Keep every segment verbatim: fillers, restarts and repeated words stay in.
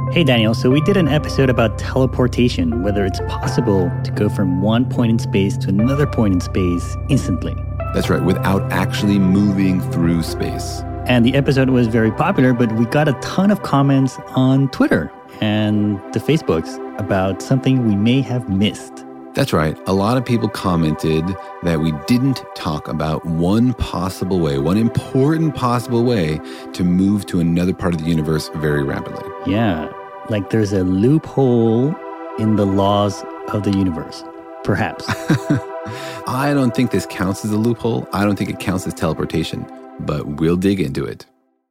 Hey Daniel, so we did an episode about teleportation, whether it's possible to go from one point in space to another point in space instantly. That's right, without actually moving through space. And the episode was very popular, but we got a ton of comments on Twitter and the Facebooks about something we may have missed. That's right. A lot of people commented that we didn't talk about one possible way, one important possible way to move to another part of the universe very rapidly. Yeah, like there's a loophole in the laws of the universe, perhaps. I don't think this counts as a loophole. I don't think it counts as teleportation, but we'll dig into it.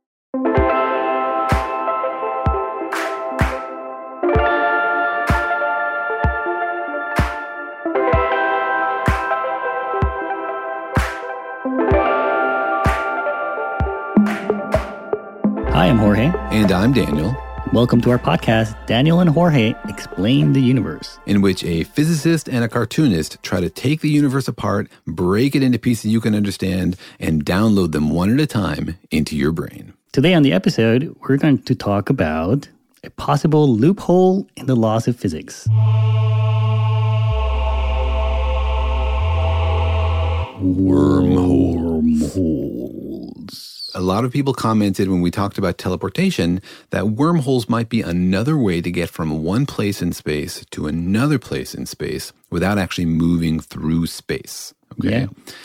Hi, I'm Jorge. And I'm Daniel. Welcome to our podcast, Daniel and Jorge Explain the Universe, in which a physicist and a cartoonist try to take the universe apart, break it into pieces you can understand, and download them one at a time into your brain. Today on the episode, we're going to talk about a possible loophole in the laws of physics. Wormholes. A lot of people commented when we talked about teleportation that wormholes might be another way to get from one place in space to another place in space without actually moving through space. Okay. Yeah.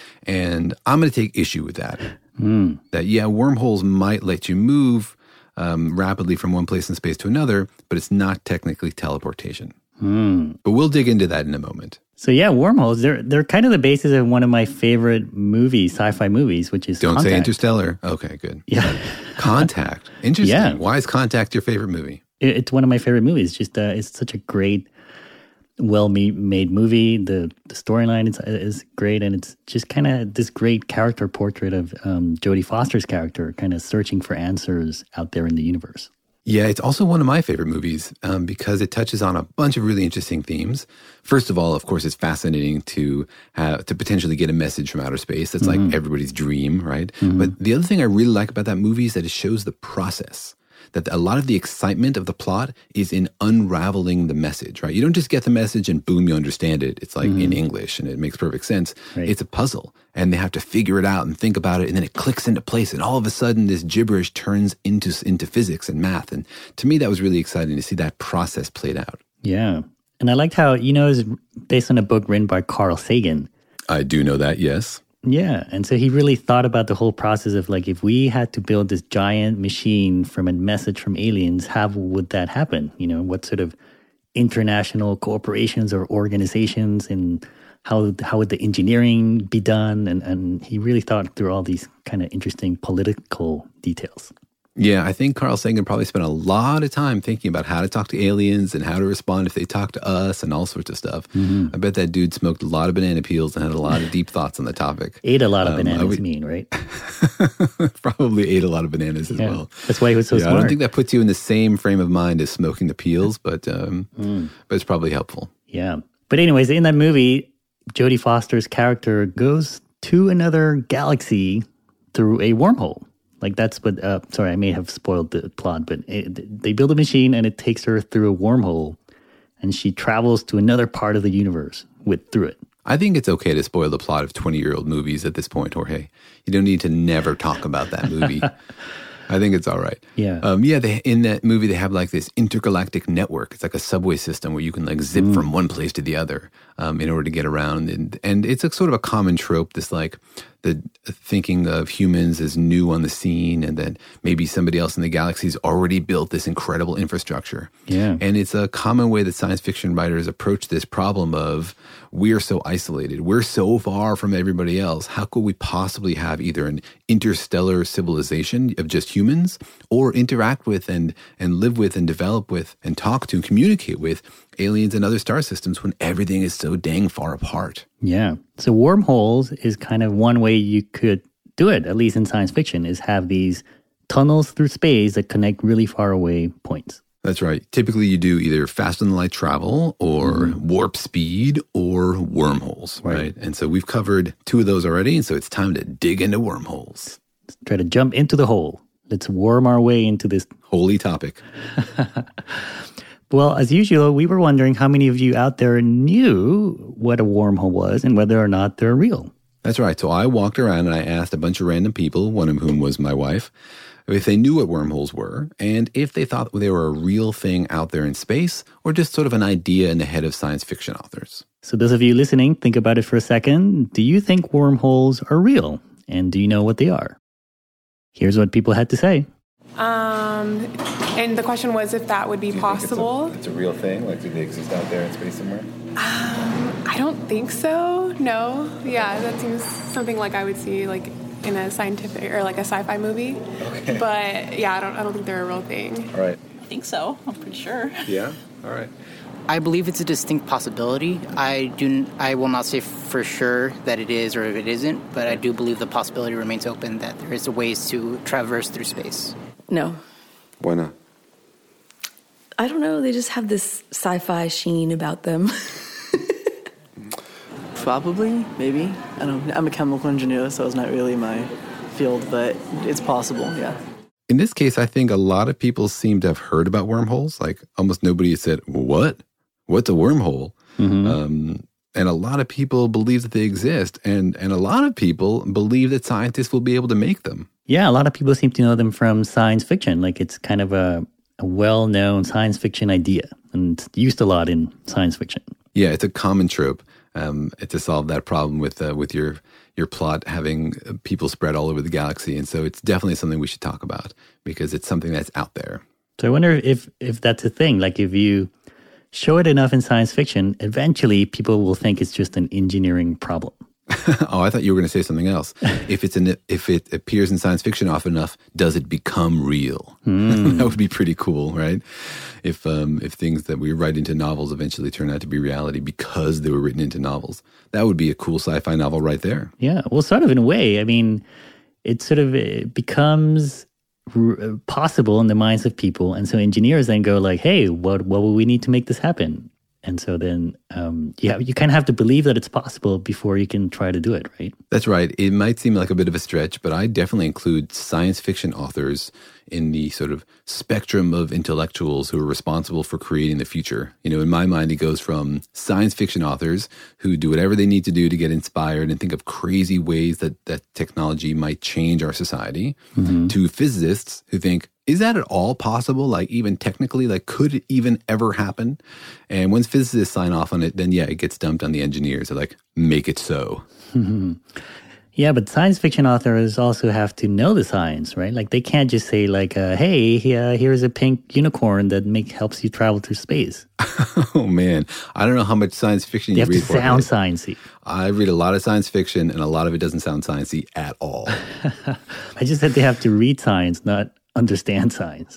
And I'm going to take issue with that. Mm. That, yeah, wormholes might let you move um, rapidly from one place in space to another, but it's not technically teleportation. Mm. But we'll dig into that in a moment. So yeah, wormholes, they're they're kind of the basis of one of my favorite movies, sci-fi movies, which is Don't Contact. say Interstellar. Okay, good. Yeah. Contact. Interesting. Yeah. Why is Contact your favorite movie? It, it's one of my favorite movies. Just uh, it's such a great, well-made movie. The the storyline is, is great, and it's just kind of this great character portrait of um, Jodie Foster's character, kind of searching for answers out there in the universe. Yeah, it's also one of my favorite movies um, because it touches on a bunch of really interesting themes. First of all, of course, it's fascinating to have, to potentially get a message from outer space. That's mm-hmm. like everybody's dream, right? Mm-hmm. But the other thing I really like about that movie is that it shows the process. That a lot of the excitement of the plot is in unraveling the message, right? You don't just get the message and boom, you understand it. It's like mm-hmm. in English and it makes perfect sense. Right. It's a puzzle and they have to figure it out and think about it and then it clicks into place and all of a sudden this gibberish turns into, into physics and math. And to me, that was really exciting to see that process played out. Yeah. And I liked how, you know, it's based on a book written by Carl Sagan. I do know that, yes. Yeah. And so he really thought about the whole process of like, if we had to build this giant machine from a message from aliens, how would that happen? You know, what sort of international corporations or organizations and how how would the engineering be done? And, and he really thought through all these kind of interesting political details. Yeah, I think Carl Sagan probably spent a lot of time thinking about how to talk to aliens and how to respond if they talk to us and all sorts of stuff. Mm-hmm. I bet that dude smoked a lot of banana peels and had a lot of deep thoughts on the topic. Ate a lot of um, bananas, would, mean, right? Probably ate a lot of bananas as yeah, well. That's why he was so yeah, smart. I don't think that puts you in the same frame of mind as smoking the peels, but um, mm. but it's probably helpful. Yeah. But anyways, in that movie, Jodie Foster's character goes to another galaxy through a wormhole. Like that's what, uh, sorry, I may have spoiled the plot, but it, they build a machine and it takes her through a wormhole and she travels to another part of the universe with through it. I think it's okay to spoil the plot of twenty-year-old movies at this point, Jorge. You don't need to never talk about that movie. I think it's all right. Yeah. Um, yeah, they, in that movie, they have like this intergalactic network. It's like a subway system where you can like zip mm. from one place to the other um, in order to get around. And, and it's a sort of a common trope, this like the thinking of humans as new on the scene and that maybe somebody else in the galaxy's already built this incredible infrastructure. Yeah. And it's a common way that science fiction writers approach this problem of we are so isolated. We're so far from everybody else. How could we possibly have either an interstellar civilization of just humans or interact with and, and live with and develop with and talk to and communicate with aliens and other star systems when everything is so dang far apart? Yeah. So wormholes is kind of one way you could do it, at least in science fiction, is have these tunnels through space that connect really far away points. That's right. Typically, you do either faster than light travel or mm-hmm. warp speed or wormholes, right. right? And so we've covered two of those already, and so it's time to dig into wormholes. Let's try to jump into the hole. Let's worm our way into this holy topic. Well, as usual, we were wondering how many of you out there knew what a wormhole was and whether or not they're real. That's right. So I walked around and I asked a bunch of random people, one of whom was my wife, if they knew what wormholes were and if they thought they were a real thing out there in space or just sort of an idea in the head of science fiction authors. So those of you listening, think about it for a second. Do you think wormholes are real? And do you know what they are? Here's what people had to say. Um, and the question was if that would be possible. It's a, it's a real thing? Like, do they exist out there in space somewhere? Um, I don't think so. No. Yeah, that seems something like I would see like in a scientific or like a sci-fi movie. Okay. But yeah, I don't. I don't think they're a real thing. All right. I think so. I'm pretty sure. Yeah. All right. I believe it's a distinct possibility. I do. I will not say for sure that it is or if it isn't, but I do believe the possibility remains open that there is a ways to traverse through space. No. Why not? I don't know. They just have this sci-fi sheen about them. Probably, maybe. I don't know. I'm a chemical engineer, so it's not really my field, but it's possible, yeah. In this case, I think a lot of people seem to have heard about wormholes. Like almost nobody has said, what? What's a wormhole? Mm-hmm. Um, and a lot of people believe that they exist. And, and a lot of people believe that scientists will be able to make them. Yeah, a lot of people seem to know them from science fiction. Like it's kind of a, a well-known science fiction idea and it's used a lot in science fiction. Yeah, it's a common trope um, to solve that problem with uh, with your your plot having people spread all over the galaxy. And so it's definitely something we should talk about because it's something that's out there. So I wonder if if that's a thing. Like if you show it enough in science fiction, eventually people will think it's just an engineering problem. Oh, I thought you were going to say something else. If it's an, if it appears in science fiction often enough, does it become real? Mm. That would be pretty cool, right? If um, if things that we write into novels eventually turn out to be reality because they were written into novels, that would be a cool sci-fi novel right there. Yeah, well, sort of in a way. I mean, it sort of it becomes r- possible in the minds of people, and so engineers then go like, "Hey, what what will we need to make this happen?" And so then, um, yeah, you kind of have to believe that it's possible before you can try to do it, right? That's right. It might seem like a bit of a stretch, but I definitely include science fiction authors in the sort of spectrum of intellectuals who are responsible for creating the future. You know, in my mind, it goes from science fiction authors who do whatever they need to do to get inspired and think of crazy ways that, that technology might change our society, mm-hmm. to physicists who think, is that at all possible? Like even technically, like could it even ever happen? And once physicists sign off on it, then yeah, it gets dumped on the engineers. They're like, make it so. Mm-hmm. Yeah, but science fiction authors also have to know the science, right? Like they can't just say like, uh, hey, uh, here's a pink unicorn that make, helps you travel through space. Oh man, I don't know how much science fiction you, you read. You have to sound sciencey. I read a lot of science fiction and a lot of it doesn't sound sciencey at all. I just said they have to read science, not understand science.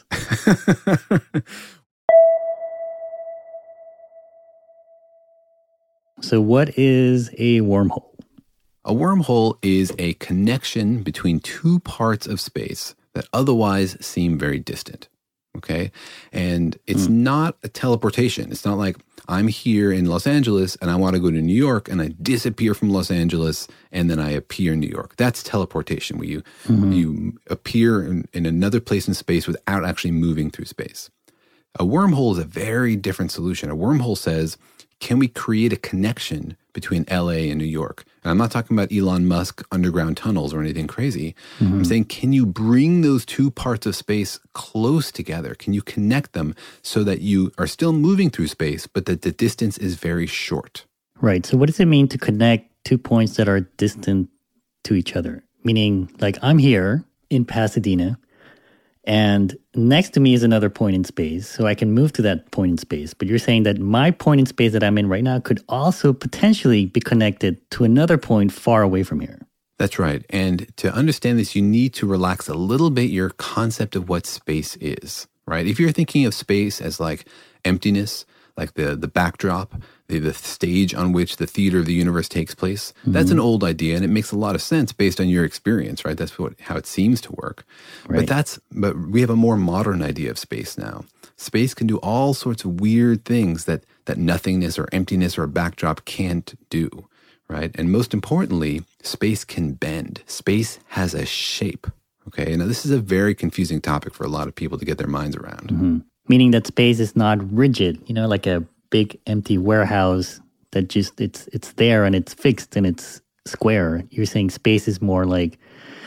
So what is a wormhole? A wormhole is a connection between two parts of space that otherwise seem very distant. Okay? And it's mm. not a teleportation. It's not like I'm here in Los Angeles and I want to go to New York and I disappear from Los Angeles and then I appear in New York. That's teleportation, where you mm-hmm. you appear in, in another place in space without actually moving through space. A wormhole is a very different solution. A wormhole says, can we create a connection between L A and New York? And I'm not talking about Elon Musk underground tunnels or anything crazy. Mm-hmm. I'm saying, can you bring those two parts of space close together? Can you connect them so that you are still moving through space, but that the distance is very short? Right. So what does it mean to connect two points that are distant to each other? Meaning, like, I'm here in Pasadena, and next to me is another point in space, so I can move to that point in space. But you're saying that my point in space that I'm in right now could also potentially be connected to another point far away from here. That's right. And to understand this, you need to relax a little bit your concept of what space is, right? If you're thinking of space as like emptiness, like the, the backdrop, the, the stage on which the theater of the universe takes place, mm-hmm. that's an old idea, and it makes a lot of sense based on your experience, right? That's what how it seems to work. Right. But that's but we have a more modern idea of space now. Space can do all sorts of weird things that that nothingness or emptiness or a backdrop can't do, right? And most importantly, space can bend. Space has a shape, Okay, now this is a very confusing topic for a lot of people to get their minds around. Mm-hmm. Meaning that space is not rigid, you know, like a big empty warehouse that just, it's it's there and it's fixed and it's square. You're saying space is more like,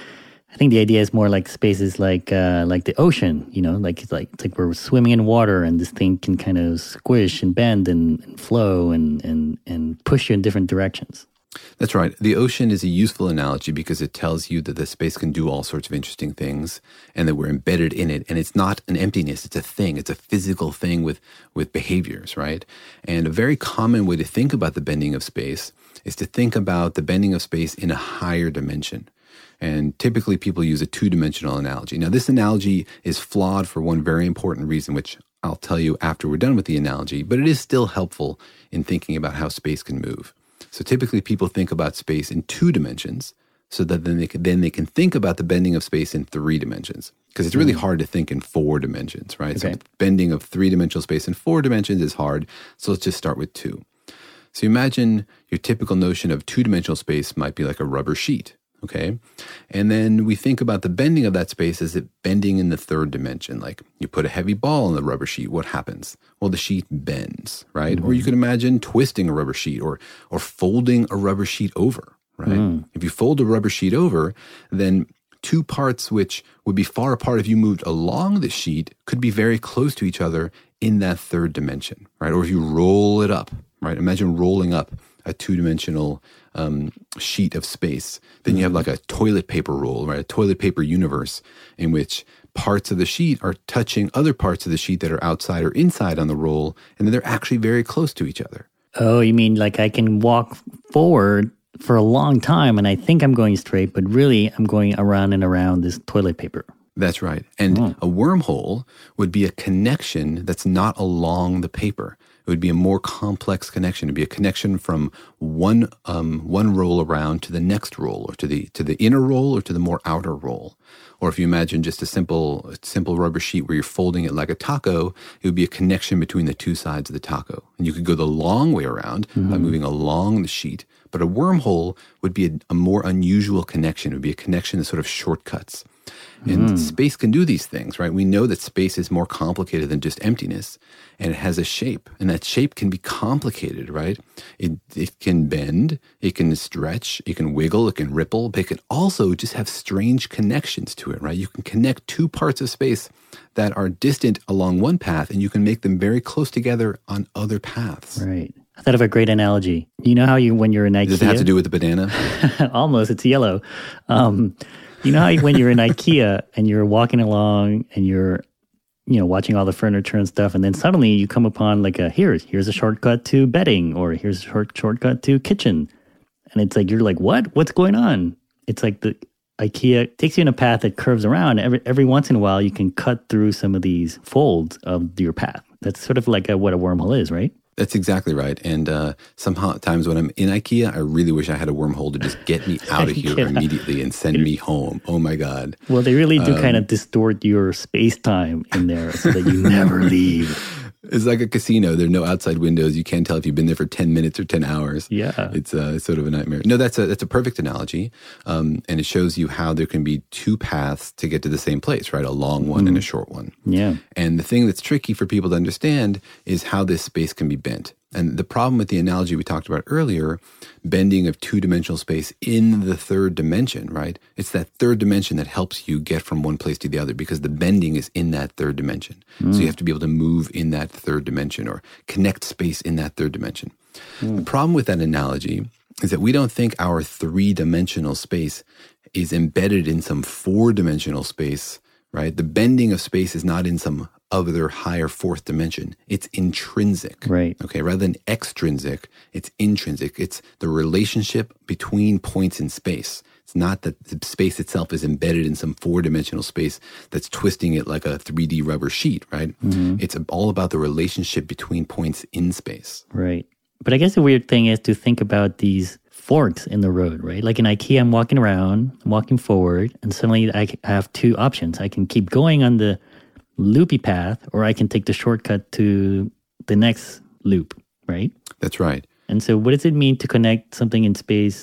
I think the idea is more like space is like uh, like the ocean, you know, like it's like it's like we're swimming in water and this thing can kind of squish and bend and, and flow and, and, and push you in different directions. That's right. The ocean is a useful analogy because it tells you that the space can do all sorts of interesting things and that we're embedded in it. And it's not an emptiness. It's a thing. It's a physical thing with, with behaviors, right? And a very common way to think about the bending of space is to think about the bending of space in a higher dimension. And typically people use a two-dimensional analogy. Now, this analogy is flawed for one very important reason, which I'll tell you after we're done with the analogy, but it is still helpful in thinking about how space can move. So typically people think about space in two dimensions so that then they can, then they can think about the bending of space in three dimensions. Because it's really hard to think in four dimensions, right? Okay. So bending of three-dimensional space in four dimensions is hard. So let's just start with two. So imagine your typical notion of two-dimensional space might be like a rubber sheet, okay? And then we think about the bending of that space as it bending in the third dimension. Like you put a heavy ball on the rubber sheet, what happens? Well, the sheet bends, right? Mm-hmm. Or you could imagine twisting a rubber sheet or or folding a rubber sheet over, right? Mm. If you fold a rubber sheet over, then two parts which would be far apart if you moved along the sheet could be very close to each other in that third dimension, right? Or if you roll it up, right? Imagine rolling up a two-dimensional um, sheet of space. Then you have like a toilet paper roll, right? A toilet paper universe in which parts of the sheet are touching other parts of the sheet that are outside or inside on the roll, and then they're actually very close to each other. Oh, you mean like I can walk forward for a long time and I think I'm going straight, but really I'm going around and around this toilet paper. That's right. And oh. a wormhole would be a connection that's not along the paper. It would be a more complex connection. It would be a connection from one um, one roll around to the next roll, or to the to the inner roll, or to the more outer roll. Or if you imagine just a simple simple rubber sheet where you're folding it like a taco, it would be a connection between the two sides of the taco. And you could go the long way around mm-hmm. by moving along the sheet. But a wormhole would be a, a more unusual connection. It would be a connection that sort of shortcuts. And mm. space can do these things, right? We know that space is more complicated than just emptiness, and it has a shape, and that shape can be complicated, right? It it can bend, it can stretch, it can wiggle, it can ripple, but it can also just have strange connections to it, right? You can connect two parts of space that are distant along one path, and you can make them very close together on other paths. Right. I thought of a great analogy. You know how you, when you're in IKEA... Does it have to do with the banana? Almost, it's yellow. Um You know how when you're in IKEA and you're walking along and you're, you know, watching all the furniture and stuff, and then suddenly you come upon like a, here's, here's a shortcut to bedding, or here's a short, shortcut to kitchen. And it's like, you're like, what? What's going on? It's like the IKEA takes you in a path that curves around. Every, every once in a while, you can cut through some of these folds of your path. That's sort of like a, what a wormhole is, right? That's exactly right. And uh, sometimes when I'm in IKEA, I really wish I had a wormhole to just get me out of here immediately and send me home. Oh my God. Well, they really do um, kind of distort your space-time in there so that you never leave. It's like a casino. There are no outside windows. You can't tell if you've been there for ten minutes or ten hours. Yeah. It's uh, sort of a nightmare. No, that's a, that's a perfect analogy. Um, and it shows you how there can be two paths to get to the same place, right? A long one mm. and a short one. Yeah. And the thing that's tricky for people to understand is how this space can be bent. And the problem with the analogy we talked about earlier, bending of two-dimensional space in the third dimension, right? It's that third dimension that helps you get from one place to the other because the bending is in that third dimension. Mm. So you have to be able to move in that third dimension or connect space in that third dimension. Mm. The problem with that analogy is that we don't think our three-dimensional space is embedded in some four-dimensional space, right? The bending of space is not in some other higher fourth dimension. It's intrinsic. Right. Okay. Rather than extrinsic, it's intrinsic. It's the relationship between points in space. It's not that the space itself is embedded in some four-dimensional space that's twisting it like a three D rubber sheet, right? Mm-hmm. It's all about the relationship between points in space. Right. But I guess the weird thing is to think about these forks in the road, right? Like in IKEA, I'm walking around, I'm walking forward, and suddenly I have two options. I can keep going on the loopy path, or I can take the shortcut to the next loop, right? That's right. And so what does it mean to connect something in space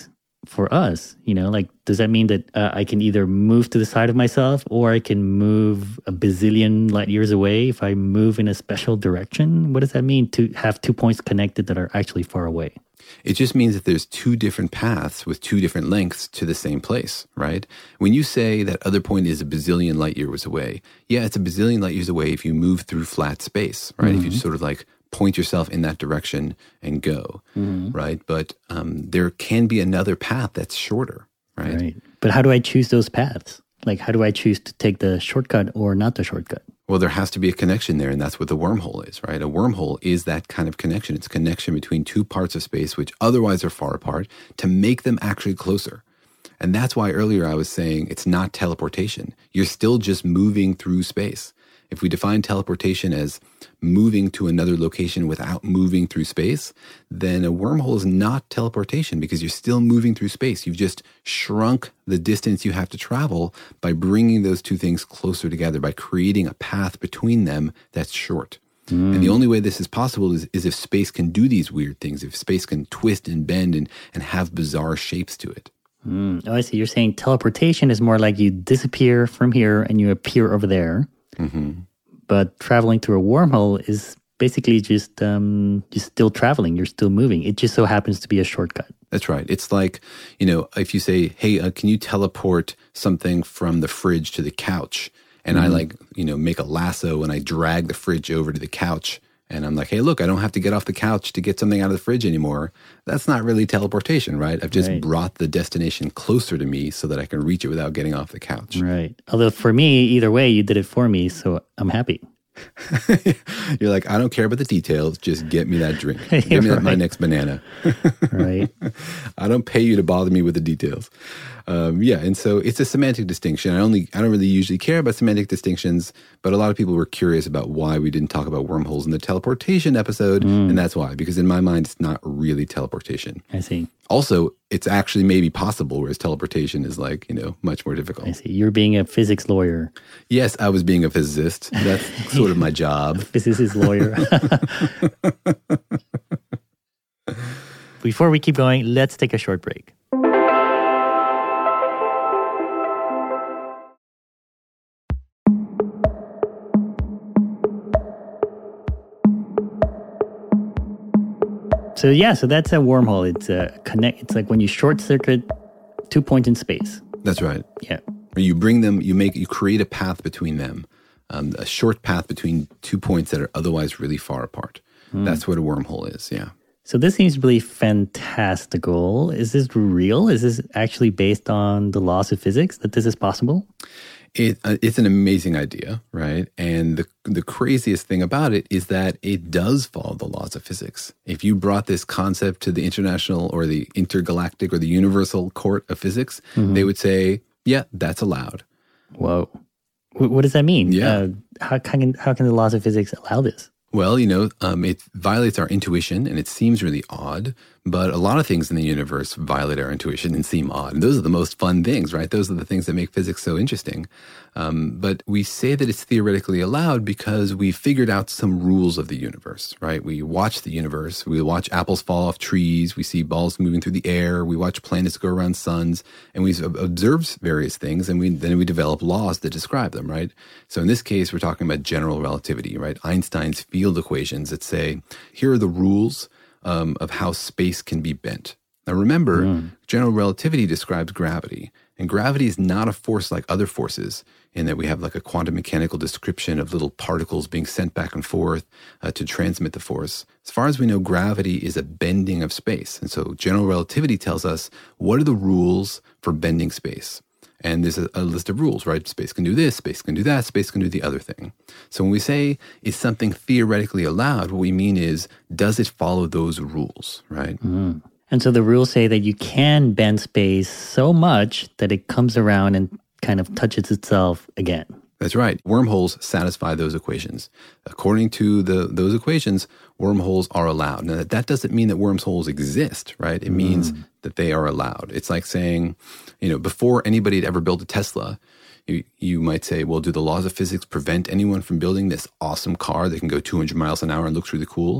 for us? You know, like, does that mean that uh, I can either move to the side of myself or I can move a bazillion light years away if I move in a special direction? What does that mean to have two points connected that are actually far away? It just means that there's two different paths with two different lengths to the same place, right? When you say that other point is a bazillion light years away, yeah, it's a bazillion light years away if you move through flat space, right? Mm-hmm. If you just sort of like point yourself in that direction and go, mm-hmm. right? But um, there can be another path that's shorter, right? Right. But how do I choose those paths? Like, how do I choose to take the shortcut or not the shortcut? Well, there has to be a connection there, and that's what the wormhole is, right? A wormhole is that kind of connection. It's a connection between two parts of space which otherwise are far apart to make them actually closer. And that's why earlier I was saying it's not teleportation. You're still just moving through space. If we define teleportation as moving to another location without moving through space, then a wormhole is not teleportation because you're still moving through space. You've just shrunk the distance you have to travel by bringing those two things closer together, by creating a path between them that's short. Mm. And the only way this is possible is, is if space can do these weird things, if space can twist and bend and, and have bizarre shapes to it. Mm. Oh, I see. You're saying teleportation is more like you disappear from here and you appear over there. Mm-hmm. But traveling through a wormhole is basically just um, you're still traveling. You're still moving. It just so happens to be a shortcut. That's right. It's like, you know, if you say, hey, uh, can you teleport something from the fridge to the couch? And mm-hmm. I like, you know, make a lasso and I drag the fridge over to the couch. And I'm like, hey, look, I don't have to get off the couch to get something out of the fridge anymore. That's not really teleportation, right? I've just right. brought the destination closer to me so that I can reach it without getting off the couch. Right. Although for me, either way, you did it for me, so I'm happy. You're like, I don't care about the details. Just get me that drink. Give me right. that, my next banana. Right. I don't pay you to bother me with the details. Um, yeah, and so it's a semantic distinction. I only I don't really usually care about semantic distinctions, but a lot of people were curious about why we didn't talk about wormholes in the teleportation episode, mm. and that's why. Because in my mind, it's not really teleportation. I see. Also, it's actually maybe possible, whereas teleportation is like, you know, much more difficult. I see. You're being a physics lawyer. Yes, I was being a physicist. That's sort of my job. Physicist lawyer. Before we keep going, let's take a short break. So yeah, so that's a wormhole. It's a connect. It's like when you short circuit two points in space. That's right. Yeah. Or you bring them, you make, you create a path between them, um, a short path between two points that are otherwise really far apart. Mm. That's what a wormhole is. Yeah. So this seems really fantastical. Is this real? Is this actually based on the laws of physics that this is possible? It, uh, it's an amazing idea, right? And the the craziest thing about it is that it does follow the laws of physics. If you brought this concept to the international or the intergalactic or the universal court of physics, mm-hmm. they would say, yeah, that's allowed. Whoa. W- what does that mean? Yeah. Uh, how can how can the laws of physics allow this? Well, you know, um, it violates our intuition and it seems really odd, but a lot of things in the universe violate our intuition and seem odd. And those are the most fun things, right? Those are the things that make physics so interesting. Um, but we say that it's theoretically allowed because we figured out some rules of the universe, right? We watch the universe. We watch apples fall off trees. We see balls moving through the air. We watch planets go around suns. And we observe various things, and we then we develop laws that describe them, right? So in this case, we're talking about general relativity, right? Einstein's field equations that say, here are the rules um, of how space can be bent. Now remember, mm. general relativity describes gravity. And gravity is not a force like other forces in that we have like a quantum mechanical description of little particles being sent back and forth uh, to transmit the force. As far as we know, gravity is a bending of space. And so general relativity tells us what are the rules for bending space. And there's a, a list of rules, right? Space can do this, space can do that, space can do the other thing. So when we say, is something theoretically allowed, what we mean is, does it follow those rules, right? Mm. And so the rules say that you can bend space so much that it comes around and kind of touches itself again. That's right. Wormholes satisfy those equations. According to the those equations, wormholes are allowed. Now, that doesn't mean that wormholes exist, right? It mm. means that they are allowed. It's like saying, you know, before anybody had ever built a Tesla, you, you might say, well, do the laws of physics prevent anyone from building this awesome car that can go two hundred miles an hour and looks really cool?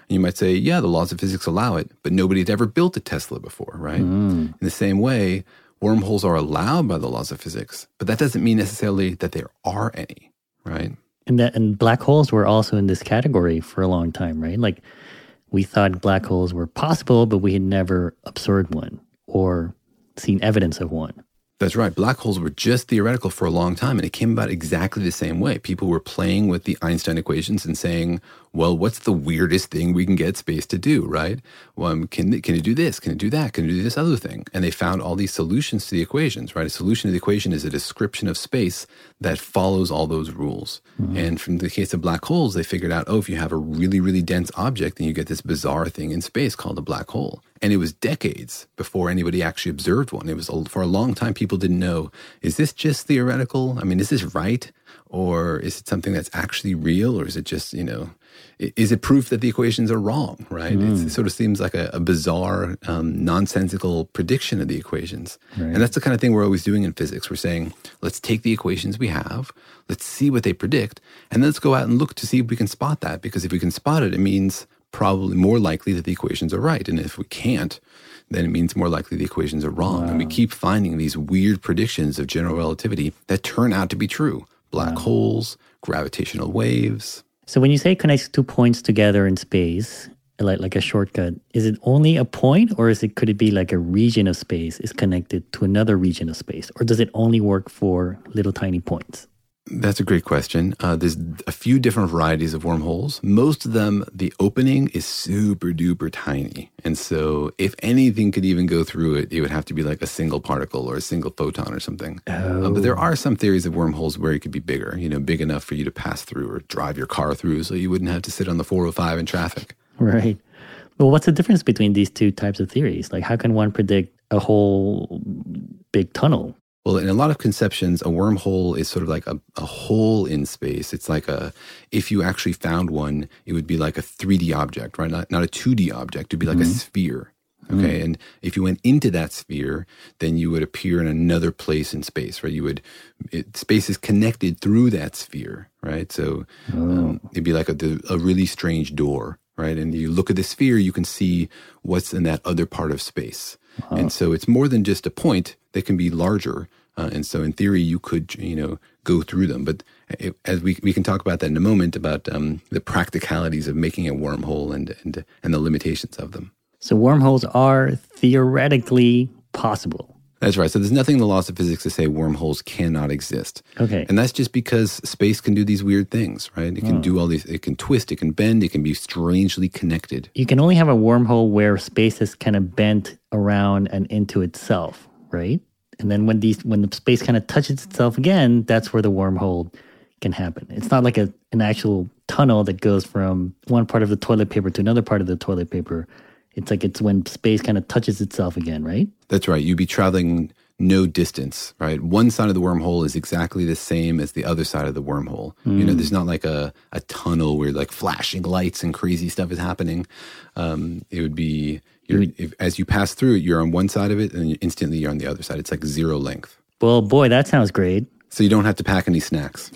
you might say, yeah, the laws of physics allow it, but nobody had ever built a Tesla before, right? Mm. In the same way, wormholes are allowed by the laws of physics, but that doesn't mean necessarily that there are any, right? And that and black holes were also in this category for a long time, right? Like we thought black holes were possible, but we had never observed one or seen evidence of one. That's right. Black holes were just theoretical for a long time, and it came about exactly the same way. People were playing with the Einstein equations and saying, well, what's the weirdest thing we can get space to do, right? Well, um, can, can it do this? Can it do that? Can it do this other thing? And they found all these solutions to the equations, right? A solution to the equation is a description of space that follows all those rules. Mm-hmm. And from the case of black holes, they figured out, oh, if you have a really, really dense object, then you get this bizarre thing in space called a black hole. And it was decades before anybody actually observed one. It was for a long time, people didn't know, is this just theoretical? I mean, is this right? Or is it something that's actually real? Or is it just, you know, is it proof that the equations are wrong, right? Mm. It sort of seems like a, a bizarre, um, nonsensical prediction of the equations. Right. And that's the kind of thing we're always doing in physics. We're saying, let's take the equations we have, let's see what they predict, and let's go out and look to see if we can spot that. Because if we can spot it, it means probably more likely that the equations are right. And if we can't, then it means more likely the equations are wrong. Wow. And we keep finding these weird predictions of general relativity that turn out to be true. Black wow. holes, gravitational waves. So when you say connects two points together in space, like like a shortcut, is it only a point, or is it could it be like a region of space is connected to another region of space? Or does it only work for little tiny points? That's a great question. Uh, there's a few different varieties of wormholes. Most of them, the opening is super duper tiny. And so if anything could even go through it, it would have to be like a single particle or a single photon or something. Oh. Uh, but there are some theories of wormholes where it could be bigger, you know, big enough for you to pass through or drive your car through so you wouldn't have to sit on the four oh five in traffic. Right. Well, what's the difference between these two types of theories? Like, how can one predict a whole big tunnel? Well, in a lot of conceptions, a wormhole is sort of like a, a hole in space. It's like a, if you actually found one, it would be like a three D object, right? Not, not a two D object. It would be like mm-hmm. a sphere, okay? Mm. And if you went into that sphere, then you would appear in another place in space, right? You would, it, space is connected through that sphere, right? So oh. um, it'd be like a, a really strange door, right? And you look at the sphere, you can see what's in that other part of space. Wow. And so it's more than just a point. They can be larger. Uh, and so in theory, you could, you know, go through them. But it, as we we can talk about that in a moment, about um, the practicalities of making a wormhole and, and, and the limitations of them. So wormholes are theoretically possible. That's right. So there's nothing in the laws of physics to say wormholes cannot exist. Okay. And that's just because space can do these weird things, right? It can oh. do all these, it can twist, it can bend, it can be strangely connected. You can only have a wormhole where space is kind of bent around and into itself, right? And then when these, when the space kind of touches itself again, that's where the wormhole can happen. It's not like a an actual tunnel that goes from one part of the toilet paper to another part of the toilet paper. It's like it's when space kind of touches itself again, right? That's right. You'd be traveling no distance, right? One side of the wormhole is exactly the same as the other side of the wormhole. Mm. You know, there's not like a, a tunnel where like flashing lights and crazy stuff is happening. Um, it would be, you're, if, as you pass through it, you're on one side of it and instantly you're on the other side. It's like zero length. Well, boy, that sounds great. So you don't have to pack any snacks.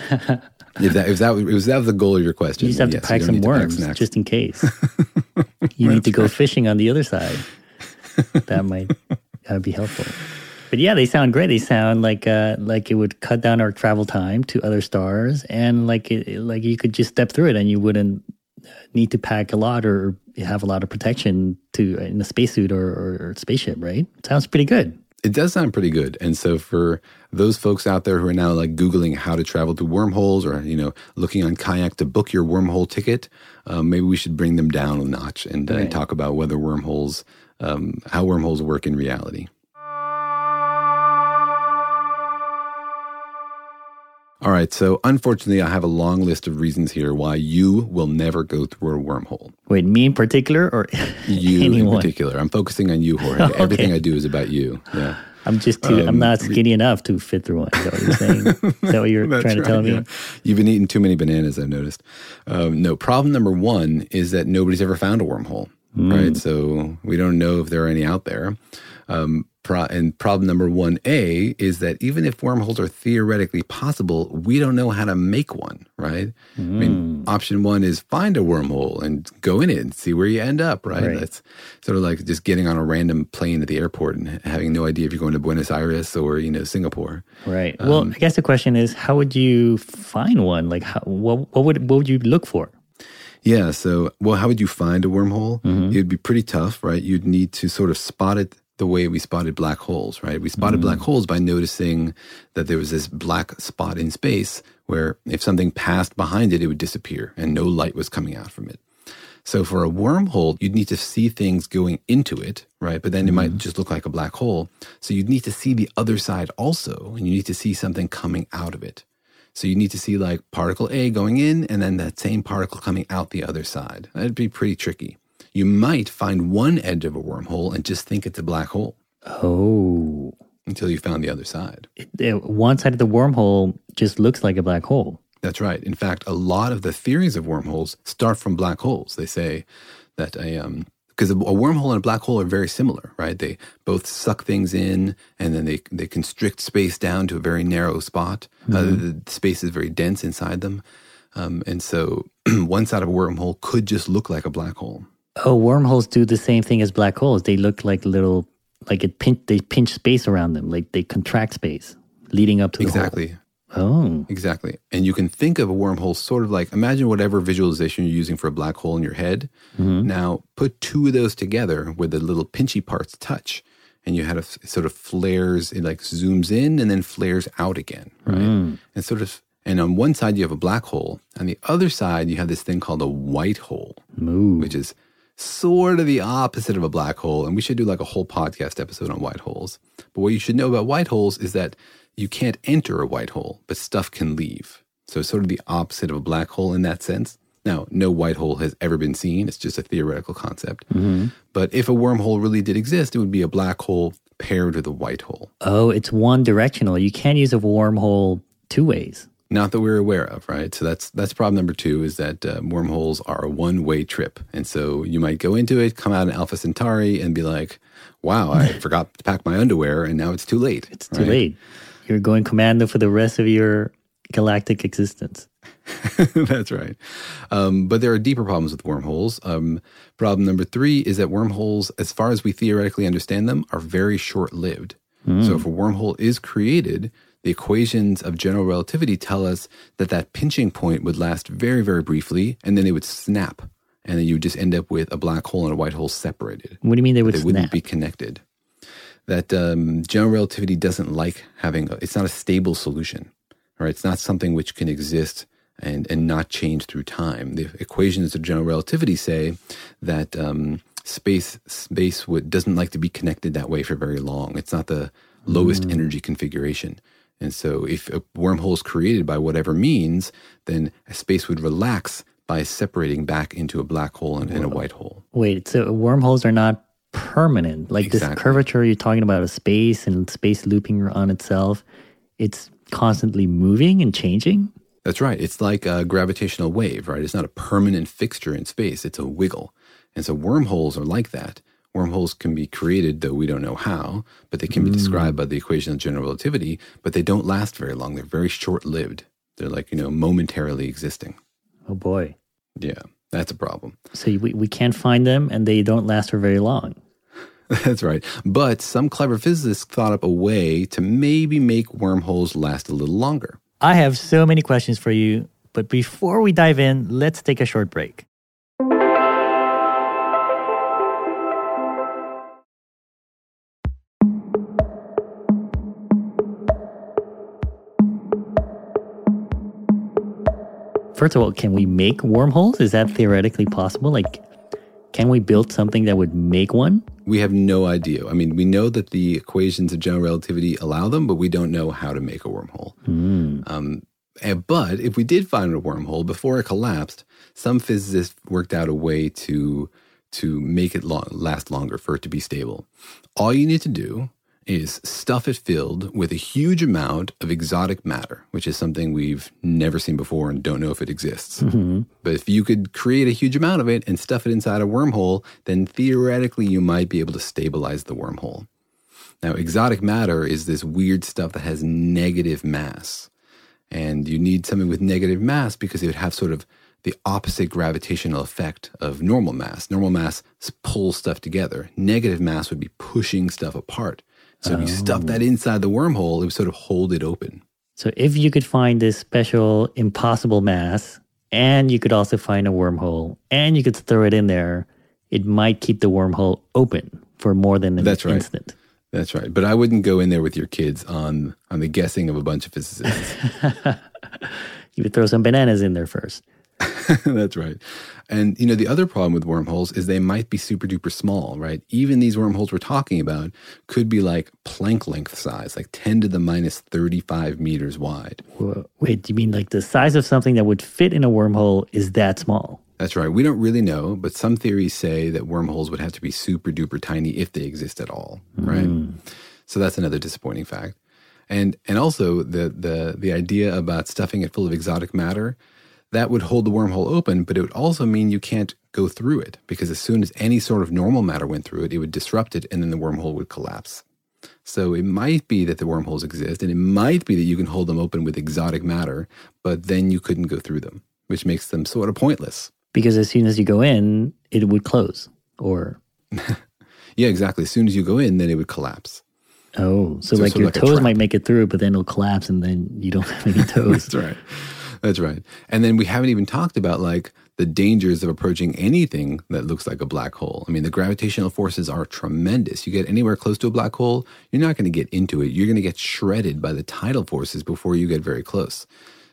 If that, if that, if that was the goal of your question. You just have yes, to pack some worms pack just in case. You need to go right. fishing on the other side. That might that would be helpful. But yeah, they sound great. They sound like uh, like it would cut down our travel time to other stars, and like it, like you could just step through it, and you wouldn't need to pack a lot or have a lot of protection to in a spacesuit or, or, or spaceship. Right? It sounds pretty good. It does sound pretty good. And so for those folks out there who are now like Googling how to travel through wormholes or, you know, looking on Kayak to book your wormhole ticket, um, maybe we should bring them down a notch and, right. uh, and talk about whether wormholes, um, how wormholes work in reality. All right, so unfortunately, I have a long list of reasons here why you will never go through a wormhole. Wait, me in particular or you anyone? In particular? I'm focusing on you, Jorge. Okay. Everything I do is about you. Yeah, I'm just too. Um, I'm not skinny enough to fit through one. Is that what you're saying? Is that what you're trying to right, tell me? Yeah. You've been eating too many bananas, I've noticed. Um, no, problem number one is that nobody's ever found a wormhole. Mm. Right, so we don't know if there are any out there. Um, Pro- and problem number one A is that even if wormholes are theoretically possible, we don't know how to make one, right? Mm. I mean, option one is find a wormhole and go in it and see where you end up, right? right? That's sort of like just getting on a random plane at the airport and having no idea if you're going to Buenos Aires or, you know, Singapore. Right. Um, well, I guess the question is, how would you find one? Like, how, what, what would what would you look for? Yeah, so, well, how would you find a wormhole? Mm-hmm. It would be pretty tough, right? You'd need to sort of spot it the way we spotted black holes, right? We spotted mm. black holes by noticing that there was this black spot in space where if something passed behind it, it would disappear and no light was coming out from it. So for a wormhole, you'd need to see things going into it, right? But then it mm. might just look like a black hole. So you'd need to see the other side also, and you need to see something coming out of it. So you need to see like particle A going in and then that same particle coming out the other side. That'd be pretty tricky. You might find one edge of a wormhole and just think it's a black hole. Oh. Until you found the other side. It, it, one side of the wormhole just looks like a black hole. That's right. In fact, a lot of the theories of wormholes start from black holes. They say that a, um, because a, a wormhole and a black hole are very similar, right? They both suck things in and then they, they constrict space down to a very narrow spot. Mm-hmm. Uh, the, the space is very dense inside them. Um, and so one side of a wormhole could just look like a black hole. Oh, wormholes do the same thing as black holes. They look like little, like it pinch, they pinch space around them, like they contract space leading up to the exactly. hole. Oh. Exactly. And you can think of a wormhole sort of like, imagine whatever visualization you're using for a black hole in your head. Mm-hmm. Now, put two of those together where the little pinchy parts touch, and you had a it sort of flares, it like zooms in and then flares out again, right? Mm. And sort of, and on one side you have a black hole, on the other side you have this thing called a white hole, Ooh. which is sort of the opposite of a black hole. And we should do like a whole podcast episode on white holes. But what you should know about white holes is that you can't enter a white hole, but stuff can leave. So it's sort of the opposite of a black hole in that sense. Now, no white hole has ever been seen. It's just a theoretical concept. Mm-hmm. But if a wormhole really did exist, it would be a black hole paired with a white hole. Oh, it's one directional. You can't use a wormhole two ways. Not that we're aware of, right? So that's that's problem number two, is that uh, wormholes are a one-way trip. And so you might go into it, come out in Alpha Centauri and be like, wow, I forgot to pack my underwear and now it's too late. It's too right? late. You're going commando for the rest of your galactic existence. That's right. Um, but there are deeper problems with wormholes. Um, problem number three is that wormholes, as far as we theoretically understand them, are very short-lived. Mm. So if a wormhole is created, the equations of general relativity tell us that that pinching point would last very, very briefly, and then it would snap. And then you would just end up with a black hole and a white hole separated. What do you mean they would they snap? They wouldn't be connected. That um, general relativity doesn't like having, a, it's not a stable solution, right? It's not something which can exist and, and not change through time. The equations of general relativity say that um, space space would, doesn't like to be connected that way for very long. It's not the lowest mm. energy configuration. And so if a wormhole is created by whatever means, then a space would relax by separating back into a black hole and, and a white hole. Wait, so wormholes are not permanent? Like exactly. This curvature you're talking about, a space and space looping on itself, it's constantly moving and changing? That's right. It's like a gravitational wave, right? It's not a permanent fixture in space. It's a wiggle. And so wormholes are like that. Wormholes can be created, though we don't know how, but they can be mm. described by the equation of general relativity, but they don't last very long. They're very short-lived. They're like, you know, momentarily existing. Oh, boy. Yeah, that's a problem. So we, we can't find them, and they don't last for very long. That's right. But some clever physicists thought up a way to maybe make wormholes last a little longer. I have so many questions for you, but before we dive in, let's take a short break. First of all, can we make wormholes? Is that theoretically possible? Like, can we build something that would make one? We have no idea. I mean, we know that the equations of general relativity allow them, but we don't know how to make a wormhole. Mm. Um, but if we did find a wormhole before it collapsed, some physicists worked out a way to to make it long, last longer, for it to be stable. All you need to do is stuff it filled with a huge amount of exotic matter, which is something we've never seen before and don't know if it exists. Mm-hmm. But if you could create a huge amount of it and stuff it inside a wormhole, then theoretically you might be able to stabilize the wormhole. Now, exotic matter is this weird stuff that has negative mass. And you need something with negative mass because it would have sort of the opposite gravitational effect of normal mass. Normal mass pulls stuff together. Negative mass would be pushing stuff apart. So oh. if you stuff that inside the wormhole, it would sort of hold it open. So if you could find this special impossible mass, and you could also find a wormhole, and you could throw it in there, it might keep the wormhole open for more than an That's right. instant. That's right. But I wouldn't go in there with your kids on, on the guessing of a bunch of physicists. You would throw some bananas in there first. That's right. And, you know, the other problem with wormholes is they might be super duper small, right? Even these wormholes we're talking about could be like Planck length size, like ten to the minus thirty-five meters wide. Whoa. Wait, you mean like the size of something that would fit in a wormhole is that small? That's right. We don't really know, but some theories say that wormholes would have to be super duper tiny if they exist at all, right? Mm. So that's another disappointing fact. And and also the the the idea about stuffing it full of exotic matter, that would hold the wormhole open, but it would also mean you can't go through it because as soon as any sort of normal matter went through it, it would disrupt it and then the wormhole would collapse. So it might be that the wormholes exist and it might be that you can hold them open with exotic matter, but then you couldn't go through them, which makes them sort of pointless. Because as soon as you go in, it would close or... Yeah, exactly. As soon as you go in, then it would collapse. Oh, so, so like your like toes might make it through, but then it'll collapse and then you don't have any toes. That's right. That's right. And then we haven't even talked about like the dangers of approaching anything that looks like a black hole. I mean, the gravitational forces are tremendous. You get anywhere close to a black hole, you're not going to get into it. You're going to get shredded by the tidal forces before you get very close.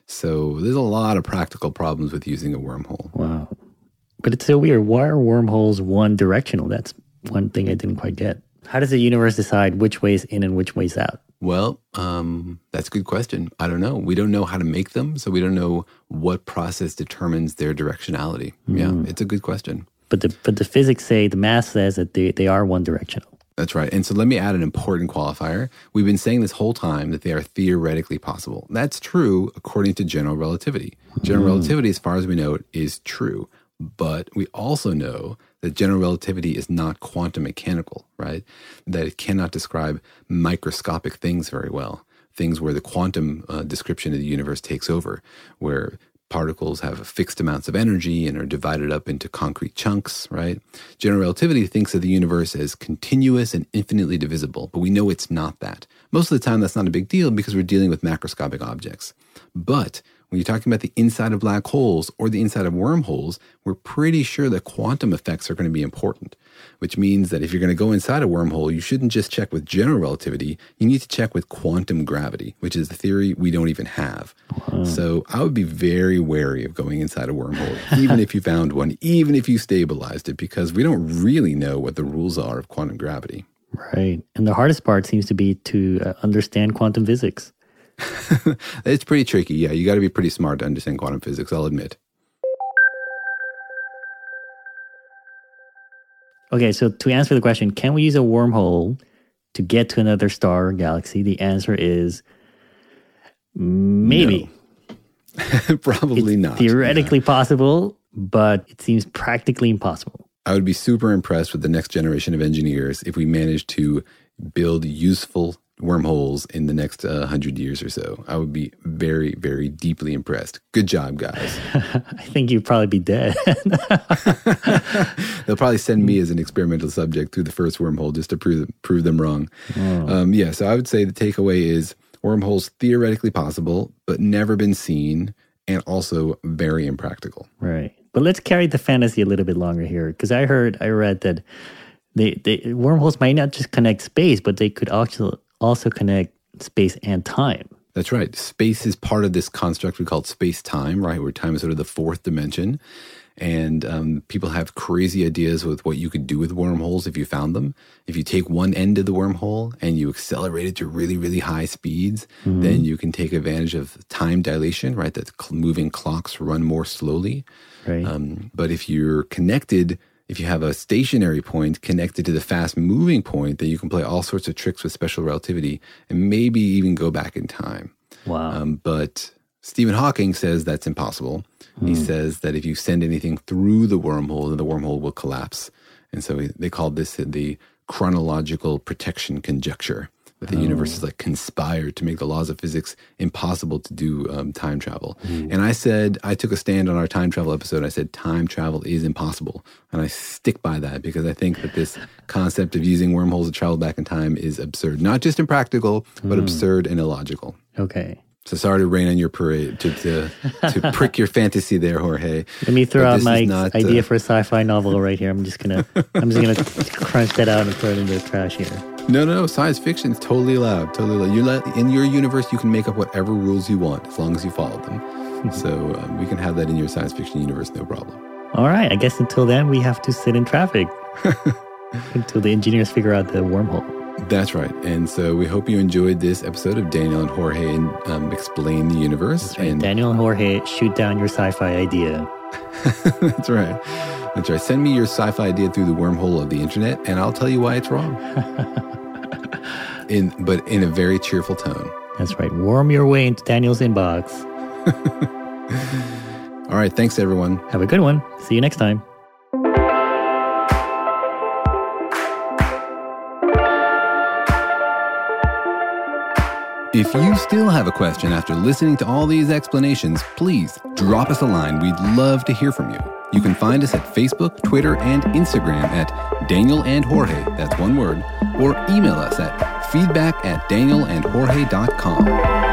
So there's a lot of practical problems with using a wormhole. Wow. But it's so weird. Why are wormholes one directional? That's one thing I didn't quite get. How does the universe decide which way is in and which way is out? Well, um, that's a good question. I don't know. We don't know how to make them, so we don't know what process determines their directionality. Mm. Yeah, it's a good question. But the but the physics say, the math says that they, they are one directional. That's right. And so let me add an important qualifier. We've been saying this whole time that they are theoretically possible. That's true according to general relativity. General mm. relativity, as far as we know it, is true. But we also know that general relativity is not quantum mechanical, right? That it cannot describe microscopic things very well. Things where the quantum uh, description of the universe takes over, where particles have fixed amounts of energy and are divided up into concrete chunks, right? General relativity thinks of the universe as continuous and infinitely divisible, but we know it's not that. Most of the time, that's not a big deal because we're dealing with macroscopic objects. But when you're talking about the inside of black holes or the inside of wormholes, we're pretty sure that quantum effects are going to be important, which means that if you're going to go inside a wormhole, you shouldn't just check with general relativity. You need to check with quantum gravity, which is the theory we don't even have. Wow. So I would be very wary of going inside a wormhole, even if you found one, even if you stabilized it, because we don't really know what the rules are of quantum gravity. Right. And the hardest part seems to be to uh, understand quantum physics. It's pretty tricky. Yeah, you got to be pretty smart to understand quantum physics, I'll admit. Okay, so to answer the question, can we use a wormhole to get to another star or galaxy? The answer is maybe. No. Probably it's not. Theoretically yeah. possible, but it seems practically impossible. I would be super impressed with the next generation of engineers if we managed to build useful wormholes in the next uh, hundred years or so. I would be very, very deeply impressed. Good job, guys. I think you'd probably be dead. They'll probably send me as an experimental subject through the first wormhole just to prove prove them wrong. Oh. Um, yeah, so I would say the takeaway is wormholes theoretically possible, but never been seen, and also very impractical. Right. But let's carry the fantasy a little bit longer here, because I heard, I read that they, they wormholes might not just connect space, but they could also also connect space and time. That's right. Space is part of this construct we call space-time, right? Where time is sort of the fourth dimension. And um, people have crazy ideas with what you could do with wormholes if you found them. If you take one end of the wormhole and you accelerate it to really, really high speeds, mm-hmm. then you can take advantage of time dilation, right? That moving clocks run more slowly. Right. Um, but if you're connected, if you have a stationary point connected to the fast-moving point, then you can play all sorts of tricks with special relativity and maybe even go back in time. Wow. Um, but Stephen Hawking says that's impossible. Hmm. He says that if you send anything through the wormhole, then the wormhole will collapse. And so they called this the chronological protection conjecture, that the oh. universe is like conspired to make the laws of physics impossible to do um, time travel. Mm. And I said, I took a stand on our time travel episode. I said, time travel is impossible. And I stick by that because I think that this concept of using wormholes to travel back in time is absurd. Not just impractical, but mm. absurd and illogical. Okay. So sorry to rain on your parade, to to, to prick your fantasy there, Jorge. Let me throw out my not, idea uh, for a sci-fi novel right here. I'm just gonna, I'm just gonna crunch that out and throw it into the trash here. No, no, no. Science fiction is totally allowed. Totally allowed. You let in your universe, you can make up whatever rules you want as long as you follow them. So um, we can have that in your science fiction universe, no problem. All right. I guess until then, we have to sit in traffic until the engineers figure out the wormhole. That's right. And so we hope you enjoyed this episode of Daniel and Jorge and, um, Explain the Universe. That's right. And Daniel and Jorge, shoot down your sci-fi idea. That's right. That's right. Send me your sci-fi idea through the wormhole of the internet, and I'll tell you why it's wrong. in But in a very cheerful tone. That's right. Worm your way into Daniel's inbox. All right. Thanks, everyone. Have a good one. See you next time. If you still have a question after listening to all these explanations, please drop us a line. We'd love to hear from you. You can find us at Facebook, Twitter, and Instagram at Daniel and Jorge, that's one word, or email us at feedback at daniel and jorge dot com.